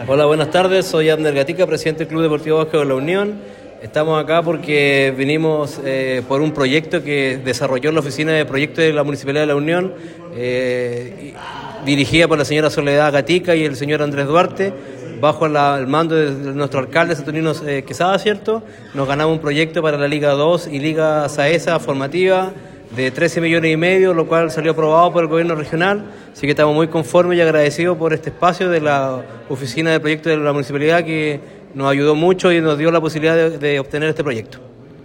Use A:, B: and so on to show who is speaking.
A: Hola, buenas tardes. Soy Abner Gatica, presidente del Club Deportivo Bosque de la Unión. Estamos acá porque vinimos por un proyecto que desarrolló la Oficina de Proyectos de la Municipalidad de la Unión, dirigida por la señora Soledad Gatica y el señor Andrés Duarte, bajo el mando de nuestro alcalde Saturnino Quesada, ¿cierto? Nos ganamos un proyecto para la Liga 2 y Liga SAESA formativa de 13,5 millones, lo cual salió aprobado por el gobierno regional, así que estamos muy conformes y agradecidos por este espacio de la Oficina de Proyectos de la Municipalidad que nos ayudó mucho y nos dio la posibilidad de obtener este proyecto.